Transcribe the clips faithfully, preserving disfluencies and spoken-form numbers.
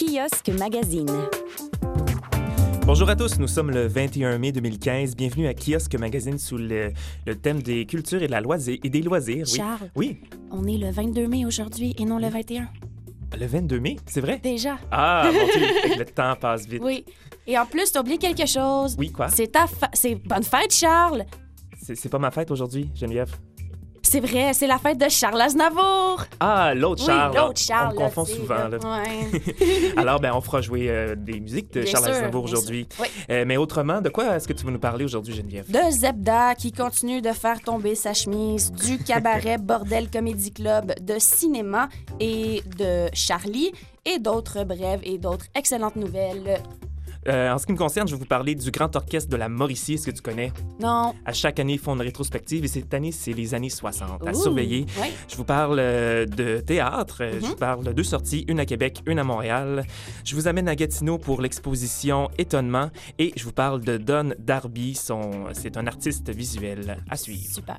Kiosque Magazine. Bonjour à tous, nous sommes le vingt et un mai deux mille quinze. Bienvenue à Kiosque Magazine sous le, le thème des cultures et, de la loisir, et des loisirs. Oui. Charles, oui. On est le vingt-deux mai aujourd'hui et non le vingt et un. Le vingt-deux mai, c'est vrai? Déjà. Ah, mon Dieu, le temps passe vite. Oui. Et en plus, t'as oublié quelque chose. Oui, quoi? C'est ta fa... C'est bonne fête, Charles! C'est, c'est pas ma fête aujourd'hui, Geneviève. C'est vrai, c'est la fête de Charles Aznavour! Ah, l'autre Charles. Oui, l'autre Charles. On me confond là, souvent. Là. Ouais. Alors, ben, on fera jouer euh, des musiques de Bien Charles sûr, Aznavour bien aujourd'hui. sûr. Oui. Euh, mais autrement, de quoi est-ce que tu veux nous parler aujourd'hui, Geneviève? De Zebda qui continue de faire tomber sa chemise, du cabaret Bordel Comedy Club, de cinéma et de Charlie et d'autres brèves et d'autres excellentes nouvelles. Euh, en ce qui me concerne, je vais vous parler du Grand Orchestre de la Mauricie. Est-ce que tu connais? Non. À chaque année, ils font une rétrospective et cette année, c'est les années soixante. À Ouh, surveiller. ouais. Je vous parle euh, de théâtre. Mm-hmm. Je vous parle de deux sorties, une à Québec, une à Montréal. Je vous amène à Gatineau pour l'exposition Étonnement et je vous parle de Don Darby. Son... C'est un artiste visuel à suivre. Super.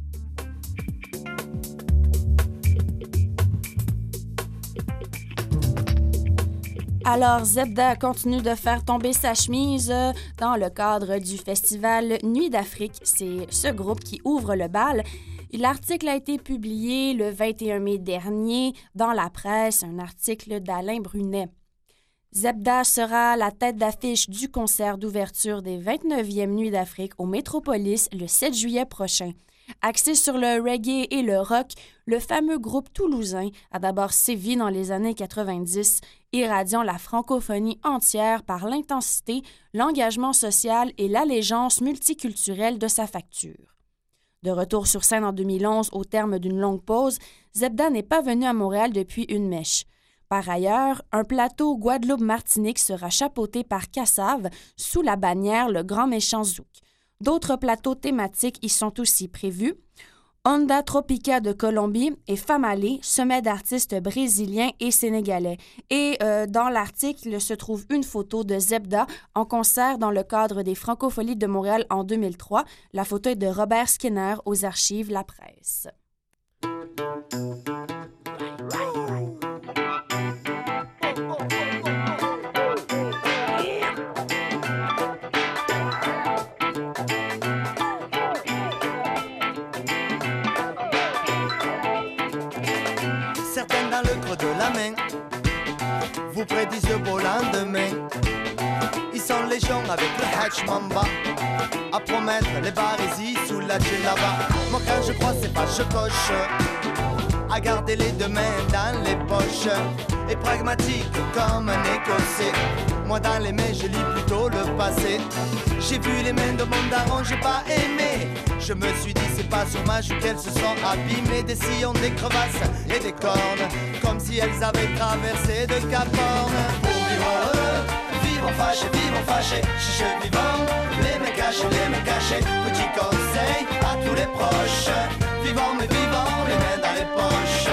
Alors, Zebda continue de faire tomber sa chemise euh, dans le cadre du festival Nuit d'Afrique. C'est ce groupe qui ouvre le bal. L'article a été publié le vingt et un mai dernier dans la presse, un article d'Alain Brunet. Zebda sera la tête d'affiche du concert d'ouverture des vingt-neuvièmes Nuits d'Afrique au Métropolis le sept juillet prochain. Axé sur le reggae et le rock, le fameux groupe toulousain a d'abord sévi dans les années quatre-vingt-dix, irradiant la francophonie entière par l'intensité, l'engagement social et l'allégeance multiculturelle de sa facture. De retour sur scène en deux mille onze, au terme d'une longue pause, Zebda n'est pas venu à Montréal depuis une mèche. Par ailleurs, un plateau Guadeloupe-Martinique sera chapeauté par Cassave sous la bannière Le Grand Méchant Zouk. D'autres plateaux thématiques y sont aussi prévus. Onda Tropica de Colombie et Famale, sommet d'artistes brésiliens et sénégalais. Et euh, dans l'article se trouve une photo de Zebda en concert dans le cadre des Francopholies de Montréal en deux mille trois. La photo est de Robert Skinner aux archives La Presse. De la main, vous prédisent le beau lendemain. Ils sont légion avec le Hatch Mamba à promettre les barésies sous la djellaba. Moi quand je crois c'est pas je coche à garder les deux mains dans les poches et pragmatique comme un écossais. Moi dans les mains je lis plutôt le passé. J'ai vu les mains de mon daron, j'ai pas aimé. Je me suis dit c'est pas sur ma joue qu'elles se sont abîmées. Des sillons, des crevasses et des cornes, comme si elles avaient traversé de Cap Horn. Pour vivre heureux, vivons fâchés, vivons fâchés, chiche vivants, les mains cachées, les mains cachées. Petit conseil à tous les proches, vivants mais vivants, les mains dans les poches.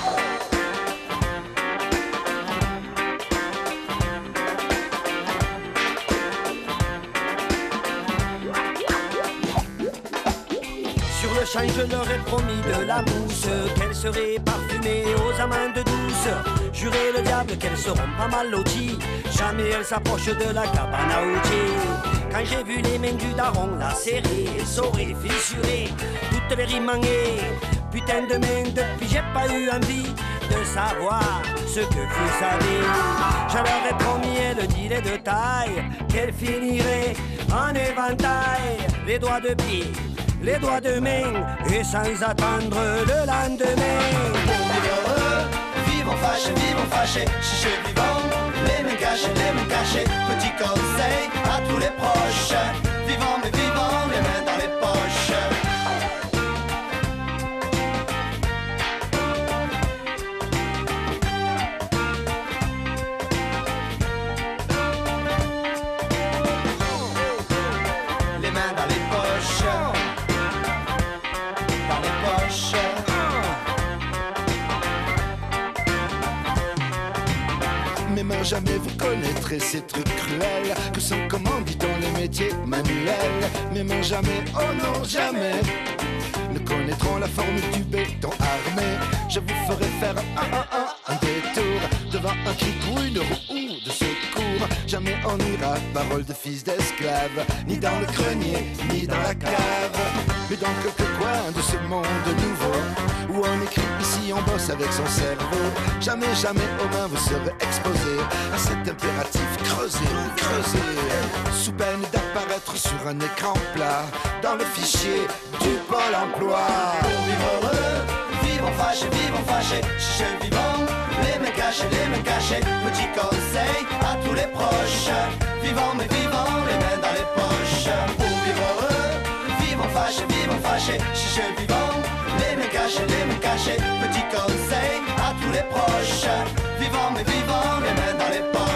Je leur ai promis de la mousse, qu'elles seraient parfumées aux amandes douces. Juré le diable qu'elles seront pas mal loties, jamais elles s'approchent de la cabane à outils. Quand j'ai vu les mains du daron lacérées, essorées, fissurées, toutes les rimes manguées, putain de main, depuis j'ai pas eu envie de savoir ce que vous savez. Je leur ai promis, elle dit les de taille, qu'elle finirait en éventail, les doigts de pied, les doigts de main, et sans attendre le lendemain. Pour vivre heureux, vivons fâchés, vivons fâchés, chiche vivants, les mains cachées, les mains cachées. Petit conseil à tous les proches, vivants mais vivants, les mains dans les poches. Les mains dans les poches. Mes mains jamais vous connaîtrez ces trucs cruels que sont, comment dit-on, les métiers manuels. Mes mains jamais, oh non jamais, ne connaîtront la formule du béton armé. Je vous ferai faire un, un, un, un détour devant un cric ou une roue de secours. Jamais on n'ira, parole de fils d'esclave, ni dans le grenier, ni dans la cave, mais dans quelques coins de ce monde nouveau, où on écrit ici, on bosse avec son cerveau. Jamais, jamais aux mains vous serez exposé à cet impératif creuser, creuser, sous peine d'apparaître sur un écran plat, dans le fichier du Pôle emploi. Pour vivre heureux, vivons fâchés, vivons fâchés, chez vivants, les mains cachées, les mains cachées. Petit conseil à tous les proches, vivants mais vivants, les mains dans les poches. Pour vivre heureux, vivons fâchés, vivons fâchés, chez vivants, les mains cachées, les mains cachées. Petit conseil à tous les proches, vivants mais vivants, les mains dans les poches.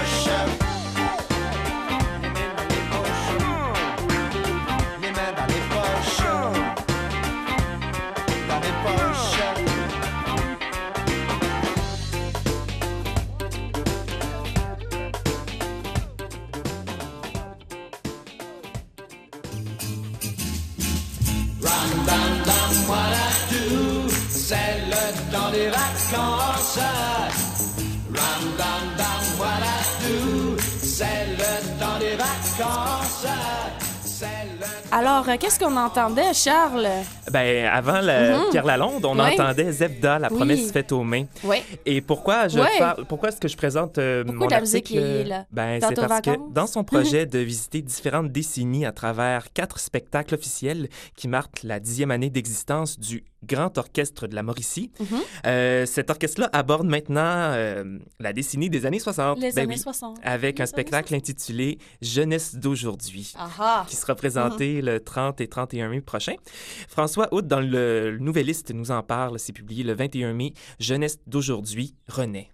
Les mains dans les poches. Dans les poches. Ram, bam, bam, what I do, c'est le temps des vacances. Ram, bam, bam, what I do, c'est le temps des vacances. C'est le... Alors, euh, qu'est-ce qu'on entendait, Charles? Ben, avant la, Mhm. Pierre Lalonde, on Oui. entendait Zebda, la Oui. promesse faite aux mains. Oui. Et pourquoi je Ouais. parle, pourquoi est-ce que je présente euh, Pourquoi mon de la musique article? est là? Ben, Dans c'est tes parce que vacances? dans son projet de visiter différentes décennies à travers quatre spectacles officiels qui marquent la dixième année d'existence du Grand Orchestre de la Mauricie, Mhm. euh, cet orchestre-là aborde maintenant euh, la décennie des années soixante. Les Ben années oui, soixante. avec Les un années spectacle intitulé Jeunesse d'aujourd'hui, Ah ah! qui sera présenté le trente et trente et un mai prochain. François Hout, dans le, le Nouvelliste, nous en parle. C'est publié le vingt et un mai. Jeunesse d'aujourd'hui renaît.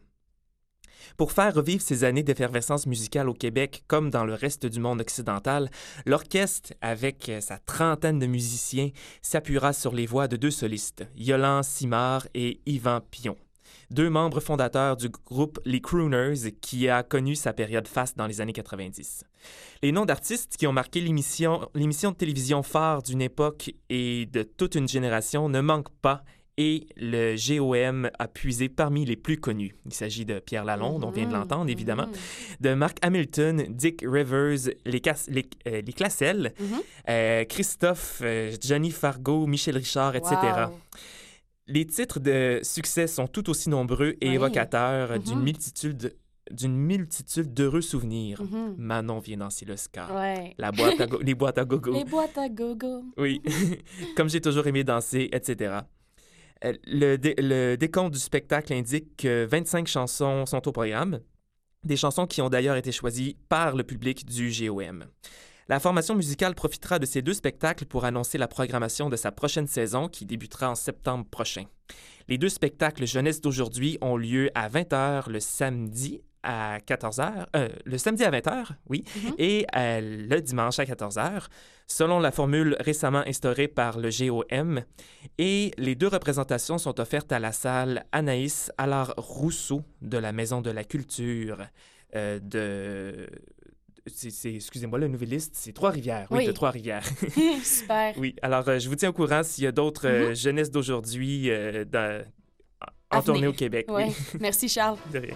Pour faire revivre ces années d'effervescence musicale au Québec, comme dans le reste du monde occidental, l'orchestre, avec sa trentaine de musiciens, s'appuiera sur les voix de deux solistes, Yolande Simard et Yvan Pion, deux membres fondateurs du groupe Les Crooners, qui a connu sa période faste dans les années quatre-vingt-dix. Les noms d'artistes qui ont marqué l'émission, l'émission de télévision phare d'une époque et de toute une génération ne manquent pas, et le G O M a puisé parmi les plus connus. Il s'agit de Pierre Lalonde, on vient de l'entendre évidemment, Mhm. de Mark Hamilton, Dick Rivers, les, Cas- les, euh, les Classel, Mhm. euh, Christophe, euh, Johnny Fargo, Michel Richard, et cetera. Wow. Les titres de succès sont tout aussi nombreux et Oui. évocateurs Mhm. d'une multitude, d'une multitude d'heureux souvenirs. Mhm. Manon vient danser le ska. Ouais. La boîte à go- les boîtes à gogo. Les boîtes à gogo. Oui. Comme j'ai toujours aimé danser, et cetera. Euh, Le, dé- le décompte du spectacle indique que vingt-cinq chansons sont au programme, des chansons qui ont d'ailleurs été choisies par le public du G O M. La formation musicale profitera de ces deux spectacles pour annoncer la programmation de sa prochaine saison qui débutera en septembre prochain. Les deux spectacles Jeunesse d'aujourd'hui ont lieu à vingt heures le samedi à quatorze heures, euh, le samedi à vingt heures, oui, Mhm. et euh, le dimanche à quatorze heures, selon la formule récemment instaurée par le G O M. Et les deux représentations sont offertes à la salle Anaïs Allard-Rousseau de la Maison de la Culture euh, de... C'est, c'est- excusez-moi, le Nouvelliste, c'est Trois-Rivières. Oui, Oui. de Trois-Rivières. Super. Oui, alors euh, je vous tiens au courant s'il y a d'autres euh, Mhm. jeunesses d'aujourd'hui euh, dans- en À tournée venir. au Québec. Ouais. Oui, Merci, Charles. de rien.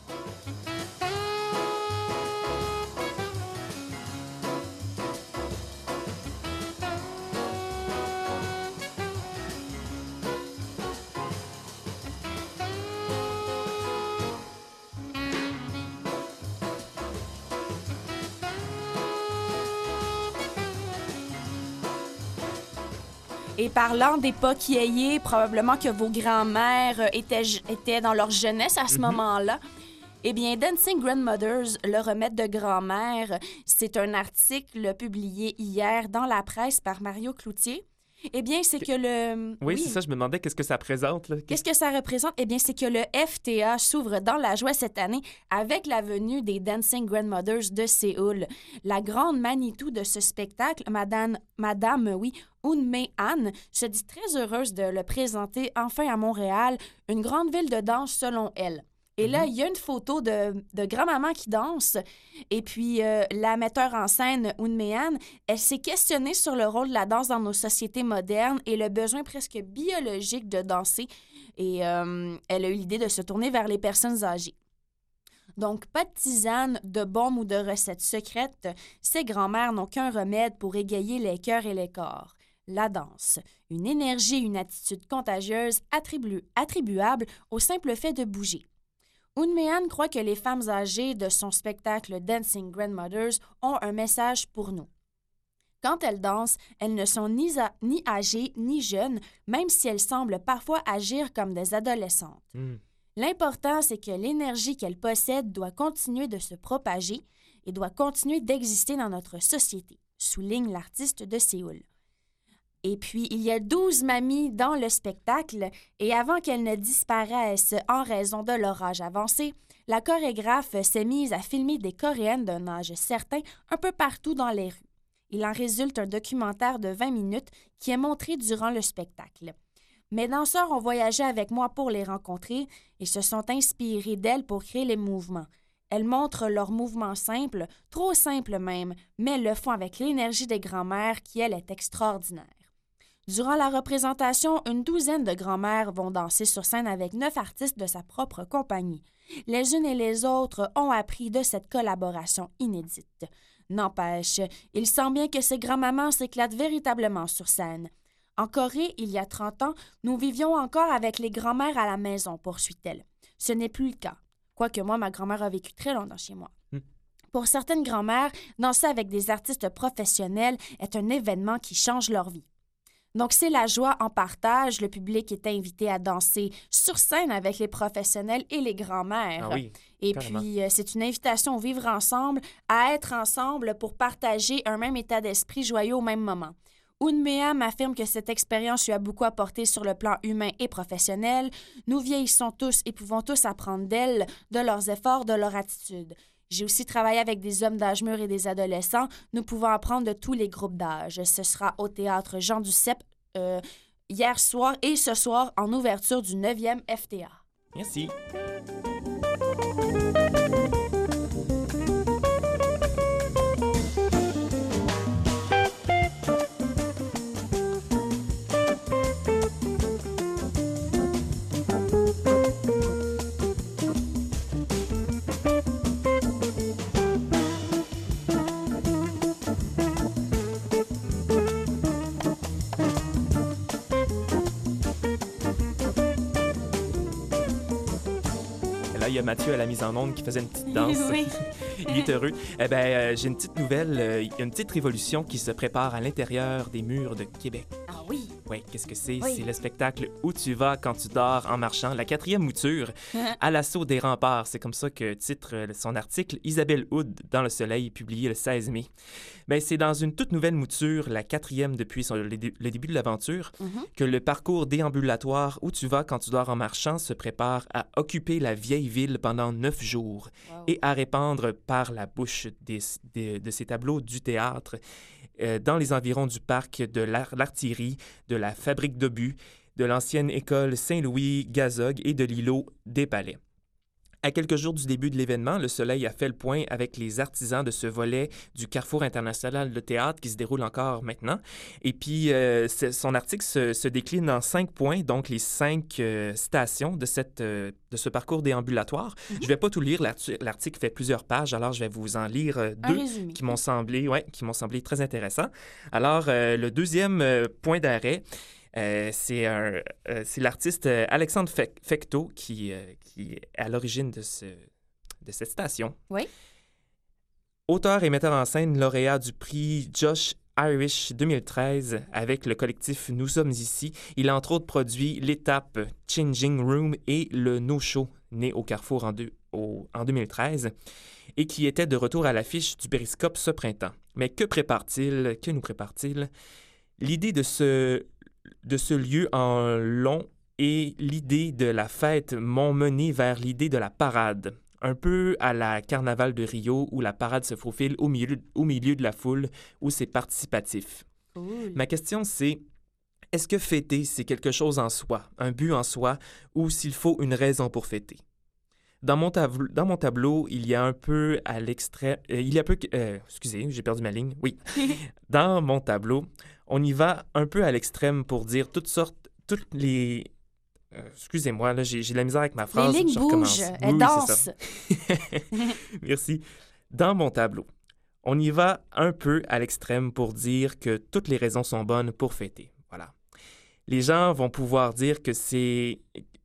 Et parlant d'époque yéyé, probablement que vos grands-mères euh, étaient, je- étaient dans leur jeunesse à ce Mhm. moment-là. Eh bien, Dancing Grandmothers, le remède de grand-mère, c'est un article publié hier dans la presse par Mario Cloutier. Eh bien, c'est que le... Oui, c'est ça, je me demandais qu'est-ce que ça présente. Là. Qu'est-ce que ça représente? Eh bien, c'est que le F T A s'ouvre dans la joie cette année avec la venue des Dancing Grandmothers de Séoul. La grande Manitou de ce spectacle, Madame, Madame oui, Eunmei Han, se dit très heureuse de le présenter enfin à Montréal, une grande ville de danse selon elle. Et là, il y a une photo de, de grand-maman qui danse. Et puis, euh, la metteur en scène, Unmean, elle s'est questionnée sur le rôle de la danse dans nos sociétés modernes et le besoin presque biologique de danser. Et euh, elle a eu l'idée de se tourner vers les personnes âgées. Donc, pas de tisane, de baume ou de recettes secrètes. Ces grands-mères n'ont qu'un remède pour égayer les cœurs et les corps. La danse. Une énergie et une attitude contagieuse attribu- attribuables au simple fait de bouger. Unmean croit que les femmes âgées de son spectacle Dancing Grandmothers ont un message pour nous. Quand elles dansent, elles ne sont ni, a- ni âgées ni jeunes, même si elles semblent parfois agir comme des adolescentes. Mm. L'important, c'est que l'énergie qu'elles possèdent doit continuer de se propager et doit continuer d'exister dans notre société, souligne l'artiste de Séoul. Et puis, il y a douze mamies dans le spectacle, et avant qu'elles ne disparaissent en raison de leur âge avancé, la chorégraphe s'est mise à filmer des Coréennes d'un âge certain un peu partout dans les rues. Il en résulte un documentaire de vingt minutes qui est montré durant le spectacle. Mes danseurs ont voyagé avec moi pour les rencontrer et se sont inspirés d'elles pour créer les mouvements. Elles montrent leurs mouvements simples, trop simples même, mais le font avec l'énergie des grands-mères qui, elle, est extraordinaire. Durant la représentation, une douzaine de grands-mères vont danser sur scène avec neuf artistes de sa propre compagnie. Les unes et les autres ont appris de cette collaboration inédite. N'empêche, il semble bien que ces grands-mamans s'éclatent véritablement sur scène. En Corée, il y a trente ans, nous vivions encore avec les grands-mères à la maison, poursuit-elle. Ce n'est plus le cas. Quoique moi, ma grand-mère a vécu très longtemps chez moi. Mm. Pour certaines grand-mères, danser avec des artistes professionnels est un événement qui change leur vie. Donc, c'est la joie en partage. Le public est invité à danser sur scène avec les professionnels et les grands-mères. Ah oui, et carrément. puis, euh, c'est une invitation au vivre ensemble, à être ensemble pour partager un même état d'esprit joyeux au même moment. Unmeam affirme que cette expérience lui a beaucoup apporté sur le plan humain et professionnel. Nous vieillissons tous et pouvons tous apprendre d'elles, de leurs efforts, de leur attitude. J'ai aussi travaillé avec des hommes d'âge mûr et des adolescents. Nous pouvons apprendre de tous les groupes d'âge. Ce sera au théâtre Jean Duceppe euh, hier soir et ce soir en ouverture du neuvième F T A. Merci. Il y a Mathieu à la mise en onde qui faisait une petite danse. Oui. Il est heureux. Eh bien, euh, j'ai une petite nouvelle. Euh, Il y a une petite révolution qui se prépare à l'intérieur des murs de Québec. Ah oui. Oui, qu'est-ce que c'est? Oui. C'est le spectacle Où tu vas quand tu dors en marchant, la quatrième mouture, à l'assaut des remparts. C'est comme ça que titre euh, son article Isabelle Hood dans Le Soleil, publié le seize mai. Bien, c'est dans une toute nouvelle mouture, la quatrième depuis son- le, dé- le début de l'aventure, Mhm. que le parcours déambulatoire Où tu vas quand tu dors en marchant se prépare à occuper la vieille ville pendant neuf jours Wow. et à répandre par la bouche des, des- de ces tableaux du théâtre euh, dans les environs du parc de l'ar- l'artillerie, de la fabrique d'obus, de l'ancienne école Saint-Louis-Gazog et de l'îlot des Palais. À quelques jours du début de l'événement, Le Soleil a fait le point avec les artisans de ce volet du Carrefour international de théâtre qui se déroule encore maintenant. Et puis, euh, c'est- son article se, se décline en cinq points, donc les cinq euh, stations de, cette, euh, de ce parcours déambulatoire. Je ne vais pas tout lire, l'arti- l'article fait plusieurs pages, alors je vais vous en lire euh, Un deux résumé. qui m'ont semblé, ouais, qui m'ont semblé très intéressants. Alors, euh, le deuxième euh, point d'arrêt, euh, c'est, un, euh, c'est l'artiste euh, Alexandre Fec- Fecteau qui, euh, qui est à l'origine de, ce, de cette station. Oui. Auteur et metteur en scène lauréat du prix Josh Irish deux mille treize avec le collectif Nous sommes ici. Il a entre autres produit l'étape Changing Room et le No Show, né au Carrefour en, deux, au, en deux mille treize, et qui était de retour à l'affiche du Périscope ce printemps. Mais que prépare-t-il? Que nous prépare-t-il? L'idée de ce, de ce lieu en long et l'idée de la fête m'ont mené vers l'idée de la parade. Un peu à la Carnaval de Rio, où la parade se faufile au milieu, au milieu de la foule, où c'est participatif. Cool. Ma question, c'est, est-ce que fêter, c'est quelque chose en soi, un but en soi, ou s'il faut une raison pour fêter? Dans mon, tableau, dans mon tableau, il y a un peu à l'extrême... euh, il y a peu... que- euh, excusez, j'ai perdu ma ligne. Oui. Dans mon tableau, on y va un peu à l'extrême pour dire toutes sortes... Toutes les... euh, excusez-moi, là, j'ai, j'ai de la misère avec ma Les phrase. lignes Je bougent, recommence. elles Oui, oui, c'est dansent. ça. Merci. Dans mon tableau, on y va un peu à l'extrême pour dire que toutes les raisons sont bonnes pour fêter. Voilà. Les gens vont pouvoir dire que c'est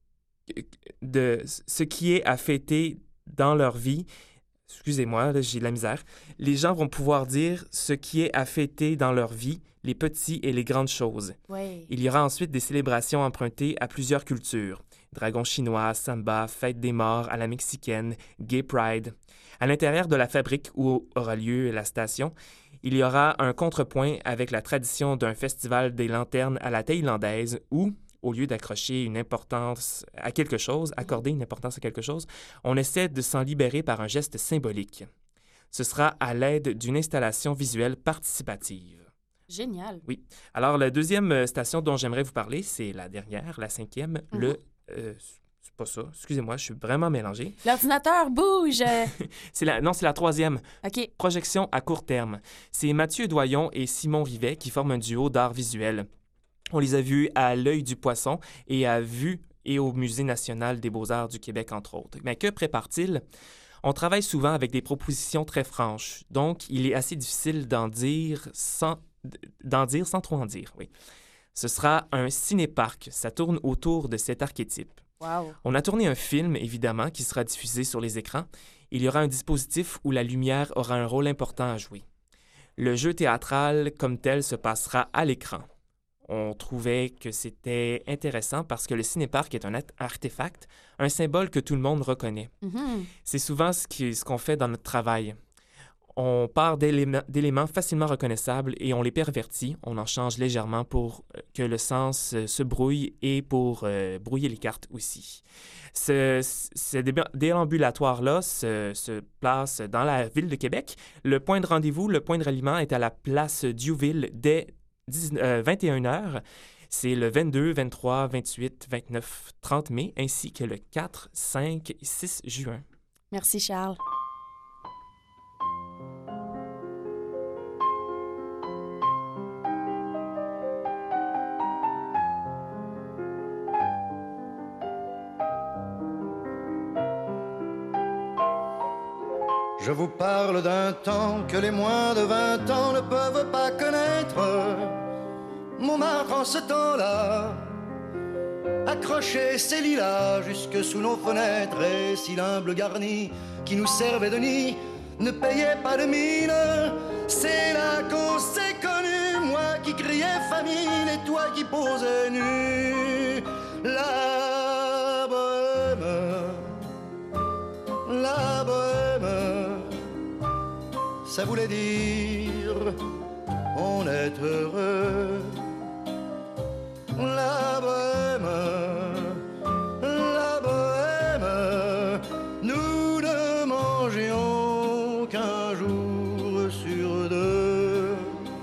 de ce qui est à fêter dans leur vie. Excusez-moi, là, j'ai de la misère. Les gens vont pouvoir dire ce qui est à fêter dans leur vie, les petits et les grandes choses. Oui. Il y aura ensuite des célébrations empruntées à plusieurs cultures. Dragon chinois, samba, fête des morts à la mexicaine, gay pride. À l'intérieur de la fabrique où aura lieu la station, il y aura un contrepoint avec la tradition d'un festival des lanternes à la thaïlandaise où, au lieu d'accrocher une importance à quelque chose, accorder une importance à quelque chose, on essaie de s'en libérer par un geste symbolique. Ce sera à l'aide d'une installation visuelle participative. Génial. Oui. Alors, la deuxième euh, station dont j'aimerais vous parler, c'est la dernière, la cinquième, Mhm. le... euh, c'est pas ça, excusez-moi, je suis vraiment mélangé. L'ordinateur bouge. C'est la, non, c'est la troisième, OK. projection à court terme. C'est Mathieu Doyon et Simon Rivet qui forment un duo d'art visuel. On les a vus à l'Œil du Poisson et à Vue et au Musée national des beaux-arts du Québec, entre autres. Mais que prépare-t-il? On travaille souvent avec des propositions très franches, donc il est assez difficile d'en dire sans, d'en dire sans trop en dire, oui. Ce sera un ciné-parc. Ça tourne autour de cet archétype. Wow. On a tourné un film, évidemment, qui sera diffusé sur les écrans. Il y aura un dispositif où la lumière aura un rôle important à jouer. Le jeu théâtral comme tel se passera à l'écran. On trouvait que c'était intéressant parce que le cinéparc est un art- artefact, un symbole que tout le monde reconnaît. Mhm. C'est souvent ce, qui- ce qu'on fait dans notre travail. On part d'éléments, d'éléments facilement reconnaissables et on les pervertit. On en change légèrement pour euh, que le sens euh, se brouille et pour euh, brouiller les cartes aussi. Ce, ce déba- déambulatoire-là se, se place dans la ville de Québec. Le point de rendez-vous, le point de ralliement est à la place Diouville dès dix, euh, vingt et une heures. C'est le vingt-deux, vingt-trois, vingt-huit, vingt-neuf, trente mai, ainsi que le quatre, cinq et six juin. Merci, Charles. Je vous parle d'un temps que les moins de vingt ans ne peuvent pas connaître. Montmartre en ce temps-là accrochait ses lilas jusque sous nos fenêtres, et si l'humble garni qui nous servait de nid ne payait pas de mine, c'est là qu'on s'est connus, moi qui criais famine et toi qui posais nu. La bohème, la bohème, ça voulait dire on est heureux. La bohème, la bohème, nous ne mangions qu'un jour sur deux.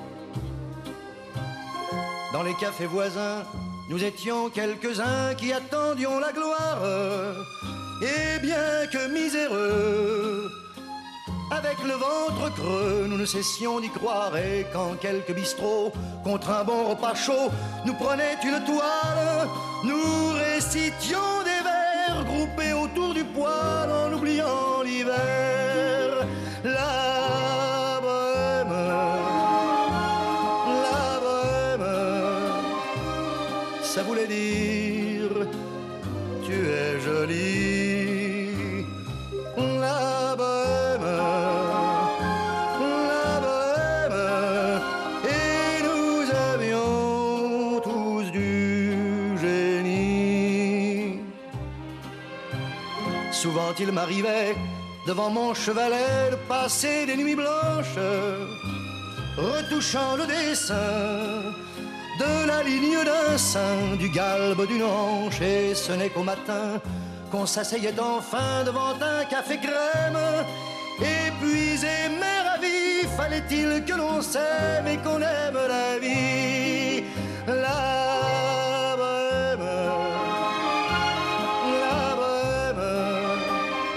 Dans les cafés voisins, nous étions quelques-uns qui attendions la gloire. Et bien que miséreux, avec le ventre creux, nous ne cessions d'y croire. Et quand quelques bistrots, contre un bon repas chaud, nous prenaient une toile, nous récitions des vers groupés autour du poêle en oubliant l'hiver. La bohème, la bohème, ça voulait dire tu es jolie. La bohème, la bohème, et nous avions tous du génie. Souvent il m'arrivait devant mon chevalet de passer des nuits blanches, retouchant le dessin de la ligne d'un sein, du galbe d'une hanche, et ce n'est qu'au matin qu'on s'asseyait enfin devant un café crème. Épuisé mais ravi, fallait-il que l'on s'aime et qu'on aime la vie. La bohème, la bohème,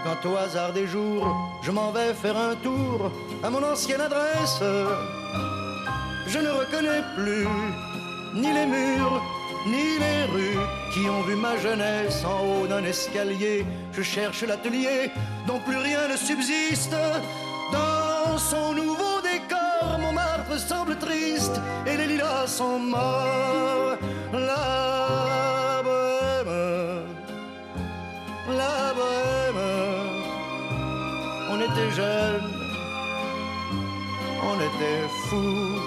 quand au hasard des jours, je m'en vais faire un tour à mon ancienne adresse. Je ne reconnais plus ni les murs, ni les rues qui ont vu ma jeunesse en haut d'un escalier. Je cherche l'atelier dont plus rien ne subsiste. Dans son nouveau décor, Montmartre semble triste et les lilas sont morts. La bohème, la bohème, on était jeunes, on était fous.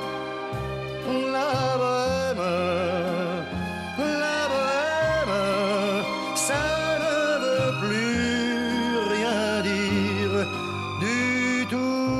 La bohème, la bohème, ça ne veut plus rien dire du tout.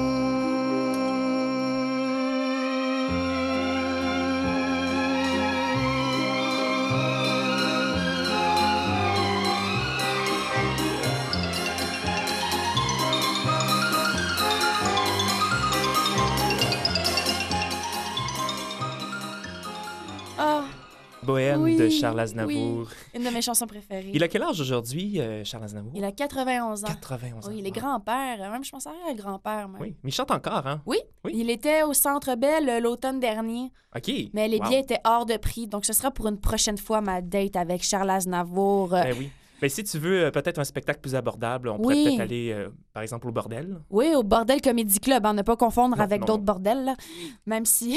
Bohème Oui, de Charles Aznavour. oui. Une de mes chansons préférées. Il a quel âge aujourd'hui, euh, Charles Aznavour? Il a quatre-vingt-onze ans. quatre-vingt-onze ans. Oui, il est wow. grand-père. Même, je pense à un grand-père. Même. Oui, mais il chante encore, hein? Oui. Oui. Il était au Centre Bell euh, l'automne dernier, OK. mais les Wow. billets étaient hors de prix. Donc, ce sera pour une prochaine fois ma date avec Charles Aznavour. Euh, Ben oui. Ben, si tu veux euh, peut-être un spectacle plus abordable, on pourrait Oui. peut-être aller, euh, par exemple, au bordel. Oui, au Bordel Comedy Club, à ne pas confondre Non, avec non, d'autres non. bordels, là. Même si...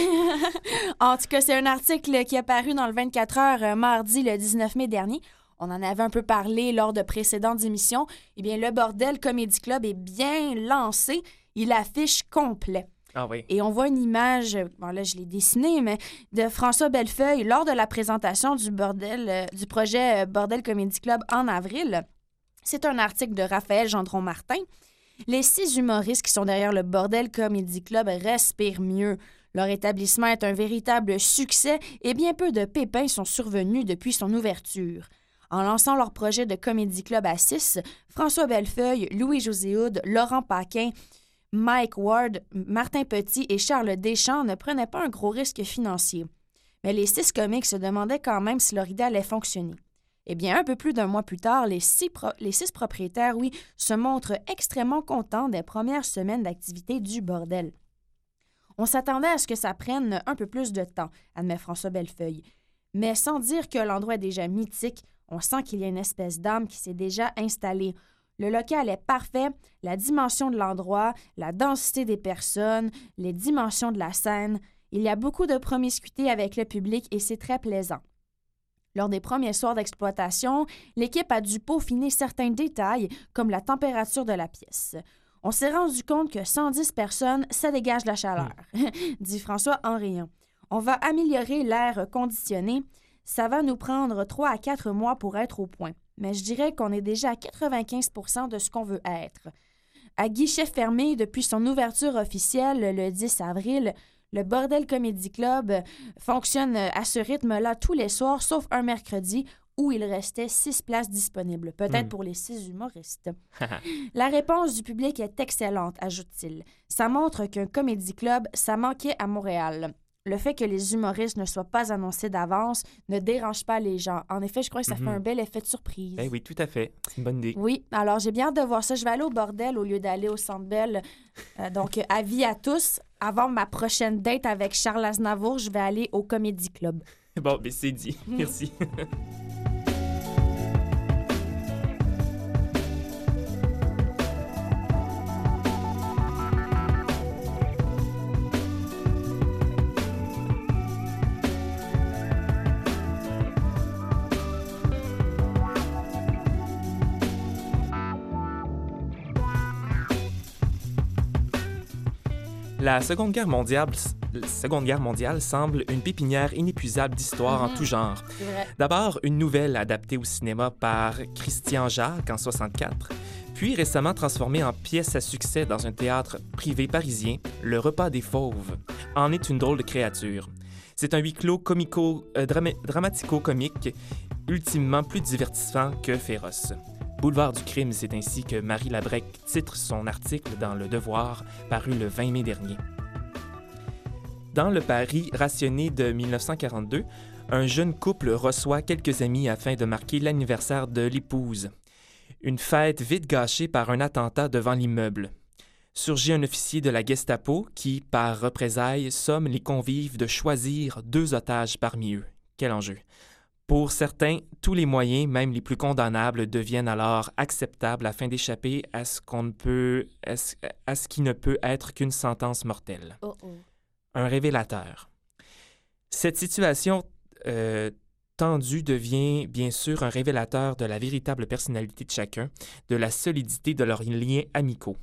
En tout cas, c'est un article qui est paru dans le vingt-quatre heures euh, mardi, le dix-neuf mai dernier. On en avait un peu parlé lors de précédentes émissions. Eh bien, le Bordel Comedy Club est bien lancé. Il affiche complet. Ah oui. Et on voit une image, bon là je l'ai dessinée, mais de François Bellefeuille lors de la présentation du bordel, euh, du projet euh, Bordel Comedy Club en avril. C'est un article de Raphaël Gendron-Martin. Les six humoristes qui sont derrière le Bordel Comedy Club respirent mieux. Leur établissement est un véritable succès et bien peu de pépins sont survenus depuis son ouverture. En lançant leur projet de Comedy Club à six, François Bellefeuille, Louis-José Hood, Laurent Paquin, Mike Ward, Martin Petit et Charles Deschamps ne prenaient pas un gros risque financier. Mais les six comiques se demandaient quand même si leur idée allait fonctionner. Eh bien, un peu plus d'un mois plus tard, les six, pro- les six propriétaires, oui, se montrent extrêmement contents des premières semaines d'activité du bordel. On s'attendait à ce que ça prenne un peu plus de temps, admet François Bellefeuille. Mais sans dire que l'endroit est déjà mythique, on sent qu'il y a une espèce d'âme qui s'est déjà installée. Le local est parfait, la dimension de l'endroit, la densité des personnes, les dimensions de la scène. Il y a beaucoup de promiscuité avec le public et c'est très plaisant. Lors des premiers soirs d'exploitation, l'équipe a dû peaufiner certains détails, comme la température de la pièce. On s'est rendu compte que cent dix personnes, ça dégage la chaleur, dit François en riant. On va améliorer l'air conditionné. Ça va nous prendre trois à quatre mois pour être au point. Mais je dirais qu'on est déjà à quatre-vingt-quinze pour cent de ce qu'on veut être. À guichet fermé depuis son ouverture officielle le dix avril, le Bordel Comedy Club fonctionne à ce rythme-là tous les soirs, sauf un mercredi où il restait six places disponibles, peut-être Mm. pour les six humoristes. La réponse du public est excellente, ajoute-t-il. Ça montre qu'un comédie club, ça manquait à Montréal. Le fait que les humoristes ne soient pas annoncés d'avance ne dérange pas les gens. En effet, je crois que ça Mhm. fait un bel effet de surprise. Ben oui, tout à fait. C'est une bonne idée. Oui, alors j'ai bien hâte de voir ça. Je vais aller au bordel au lieu d'aller au Centre Bell. Euh, donc, euh, avis à tous. Avant ma prochaine date avec Charles Aznavour, je vais aller au Comedy Club. Bon, ben c'est dit. Merci. La Seconde Guerre mondiale, la Seconde Guerre mondiale semble une pépinière inépuisable d'histoires en Mhm. tout genre. C'est vrai. D'abord, une nouvelle adaptée au cinéma par Christian Jacques en soixante-quatre, puis récemment transformée en pièce à succès dans un théâtre privé parisien, Le Repas des Fauves, en est une drôle de créature. C'est un huis clos comico, euh, drama- dramatico-comique, ultimement plus divertissant que féroce. Boulevard du crime, c'est ainsi que Marie Labrec titre son article dans Le Devoir, paru le vingt mai dernier. Dans le Paris rationné de mille neuf cent quarante-deux, un jeune couple reçoit quelques amis afin de marquer l'anniversaire de l'épouse. Une fête vite gâchée par un attentat devant l'immeuble. Surgit un officier de la Gestapo qui, par représailles, somme les convives de choisir deux otages parmi eux. Quel enjeu! Pour certains, tous les moyens, même les plus condamnables, deviennent alors acceptables afin d'échapper à ce qu'on ne peut, à ce, à ce qui ne peut être qu'une sentence mortelle. Oh oh. Un révélateur. Cette situation euh, tendue devient bien sûr un révélateur de la véritable personnalité de chacun, de la solidité de leurs liens amicaux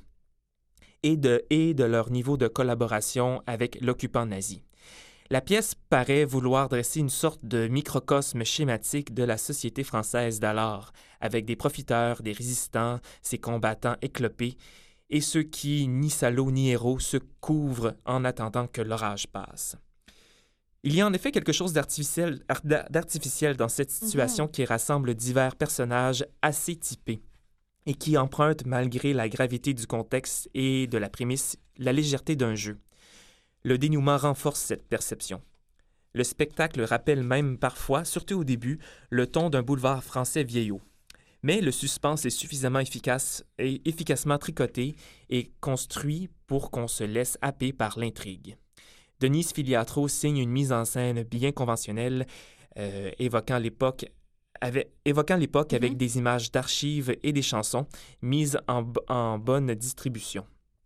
et de, et de leur niveau de collaboration avec l'occupant nazi. La pièce paraît vouloir dresser une sorte de microcosme schématique de la société française d'alors, avec des profiteurs, des résistants, ses combattants éclopés, et ceux qui, ni salauds ni héros, se couvrent en attendant que l'orage passe. Il y a en effet quelque chose d'artificiel, d'artificiel dans cette situation mm-hmm. qui rassemble divers personnages assez typés et qui emprunte, malgré la gravité du contexte et de la prémisse, la légèreté d'un jeu. Le dénouement renforce cette perception. Le spectacle rappelle même parfois, surtout au début, le ton d'un boulevard français vieillot. Mais le suspense est suffisamment efficace et efficacement tricoté et construit pour qu'on se laisse happer par l'intrigue. Denise Filiatro signe une mise en scène bien conventionnelle, euh, évoquant l'époque Avec, évoquant l'époque mm-hmm. avec des images d'archives et des chansons mises en, en bonne distribution.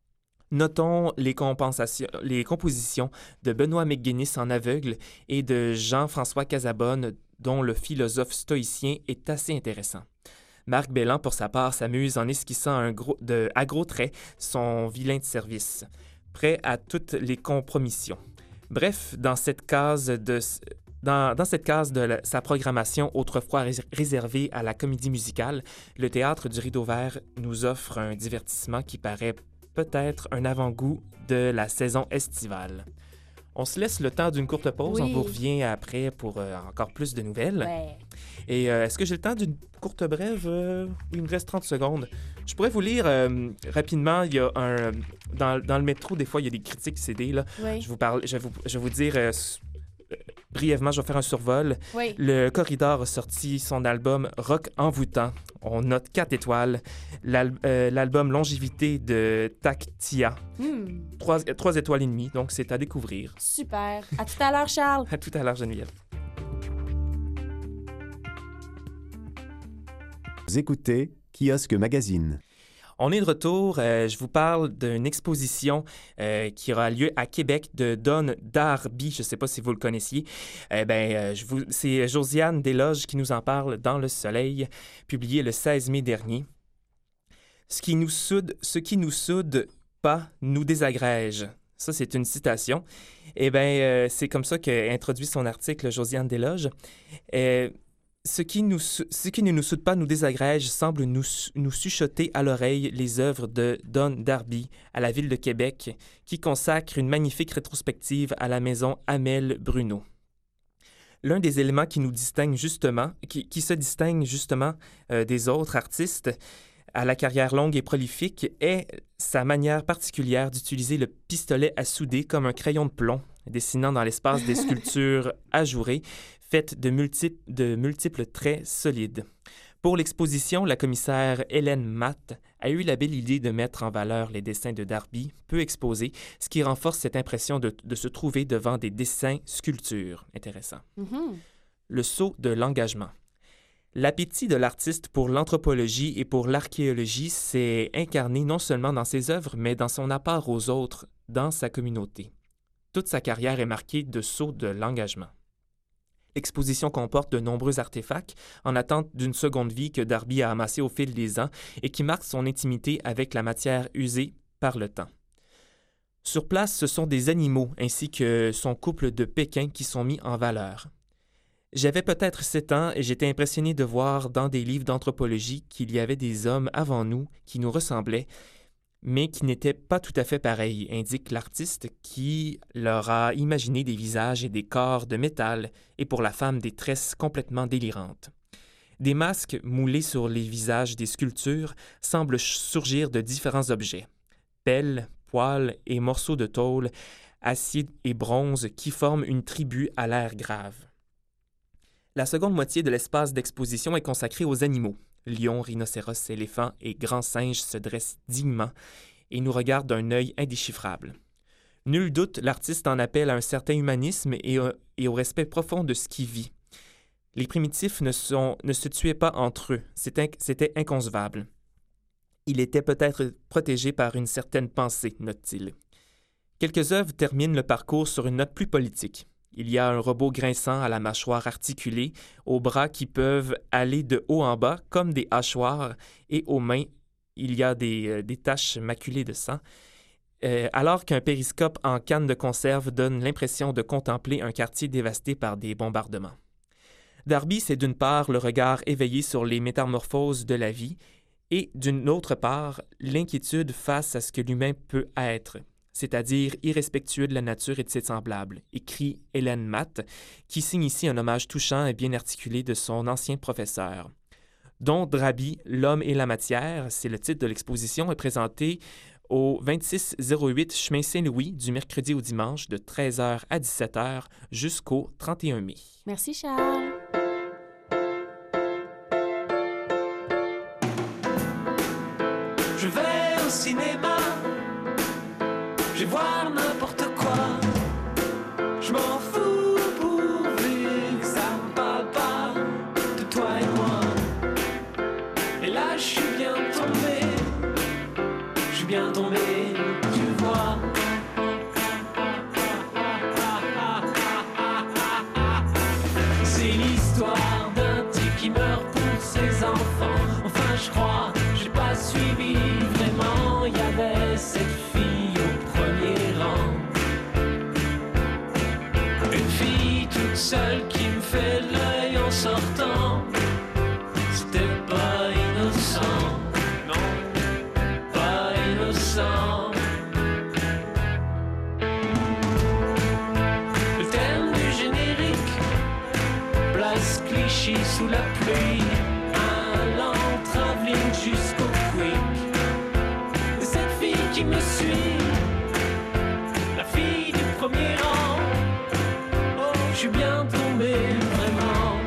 Notons les, compensations, les compositions de Benoît McGuinness en aveugle et de Jean-François Casabonne, dont le philosophe stoïcien est assez intéressant. Marc Belland, pour sa part, s'amuse en esquissant un gros, de, à gros traits son vilain de service, prêt à toutes les compromissions. Bref, dans cette case de... Dans, dans cette case de la, sa programmation autrefois rés- réservée à la comédie musicale, le Théâtre du Rideau Vert nous offre un divertissement qui paraît peut-être un avant-goût de la saison estivale. On se laisse le temps d'une courte pause. Oui. On vous revient après pour euh, encore plus de nouvelles. Ouais. Et euh, est-ce que j'ai le temps d'une courte brève? Euh, il me reste trente secondes. Je pourrais vous lire euh, rapidement. Il y a un... Dans, dans le métro, des fois, il y a des critiques C D. Là. Oui. Je, vous parle, je, vais vous, je vais vous dire... Euh, Brièvement, je vais faire un survol. Oui. Le Corridor a sorti son album Rock envoûtant. On note quatre étoiles. L'al- euh, l'album Longévité de Taktia. Mm. Trois, trois étoiles et demie, donc c'est à découvrir. Super. À tout à l'heure, Charles. À tout à l'heure, Geneviève. Vous écoutez Kiosque Magazine. On est de retour. Euh, je vous parle d'une exposition euh, qui aura lieu à Québec de Don Darby. Je ne sais pas si vous le connaissiez. Euh, ben, euh, je vous... C'est Josiane Desloges qui nous en parle dans Le Soleil, publié le seize mai dernier. Ce qui nous soude, ce qui nous soude pas nous désagrège. Ça, c'est une citation. Eh bien, euh, c'est comme ça qu'a introduit son article Josiane Desloges. Euh, Ce qui, nous, ce qui ne nous soude pas nous désagrège semble nous, nous chuchoter à l'oreille les œuvres de Don Darby à la Ville de Québec, qui consacre une magnifique rétrospective à la maison Amel Bruno. L'un des éléments qui nous distingue justement, qui, qui se distingue justement euh, des autres artistes à la carrière longue et prolifique est sa manière particulière d'utiliser le pistolet à souder comme un crayon de plomb, dessinant dans l'espace des sculptures ajourées, faites de multiples, de multiples traits solides. Pour l'exposition, la commissaire Hélène Matt a eu la belle idée de mettre en valeur les dessins de Darby, peu exposés, ce qui renforce cette impression de, de se trouver devant des dessins sculptures. Intéressant. Mm-hmm. Le saut de l'engagement. L'appétit de l'artiste pour l'anthropologie et pour l'archéologie s'est incarné non seulement dans ses œuvres, mais dans son apport aux autres, dans sa communauté. Toute sa carrière est marquée de sauts de l'engagement. L'exposition comporte de nombreux artefacts en attente d'une seconde vie que Darby a amassés au fil des ans et qui marquent son intimité avec la matière usée par le temps. Sur place, ce sont des animaux ainsi que son couple de Pékin qui sont mis en valeur. J'avais peut-être sept ans et j'étais impressionné de voir dans des livres d'anthropologie qu'il y avait des hommes avant nous qui nous ressemblaient, mais qui n'étaient pas tout à fait pareils, indique l'artiste qui leur a imaginé des visages et des corps de métal et pour la femme des tresses complètement délirantes. Des masques moulés sur les visages des sculptures semblent surgir de différents objets, pelles, poils et morceaux de tôle, acier et bronze qui forment une tribu à l'air grave. La seconde moitié de l'espace d'exposition est consacrée aux animaux, Lions, rhinocéros, éléphants et grands singes se dressent dignement et nous regardent d'un œil indéchiffrable. Nul doute, l'artiste en appelle à un certain humanisme et, euh, et au respect profond de ce qui vit. Les primitifs ne, sont, ne se tuaient pas entre eux, c'était, c'était inconcevable. Il était peut-être protégé par une certaine pensée, note-t-il. Quelques œuvres terminent le parcours sur une note plus politique. Il y a un robot grinçant à la mâchoire articulée, aux bras qui peuvent aller de haut en bas comme des hachoirs, et aux mains, il y a des, euh, des taches maculées de sang, euh, alors qu'un périscope en canne de conserve donne l'impression de contempler un quartier dévasté par des bombardements. Darby, c'est d'une part le regard éveillé sur les métamorphoses de la vie, et d'une autre part, l'inquiétude face à ce que l'humain peut être, c'est-à-dire irrespectueux de la nature et de ses semblables, écrit Hélène Matt, qui signe ici un hommage touchant et bien articulé de son ancien professeur. Dont Darby, l'homme et la matière, c'est le titre de l'exposition, est présenté au vingt-six zéro huit chemin Saint-Louis du mercredi au dimanche de treize heures à dix-sept heures jusqu'au trente et un mai. Merci Charles. Je vais au cinéma, je vais voir n'importe quoi. Je m'en fous pourvu que ça me parle pas de toi et moi. Et là je suis bien tombé, je suis bien tombé, tu vois. C'est l'histoire d'un type qui meurt pour ses enfants. Enfin je crois, j'ai pas suivi vraiment, il y avait cette fille au premier rang. Une fille toute seule qui me fait l'œil en sortant. C'était pas innocent, non, pas innocent. Le thème du générique, place Clichy sous la pluie. Un lent travelling jusqu'au quick. Et cette fille qui me suit, la fille du premier rang. Oh, je suis bien tombé, vraiment.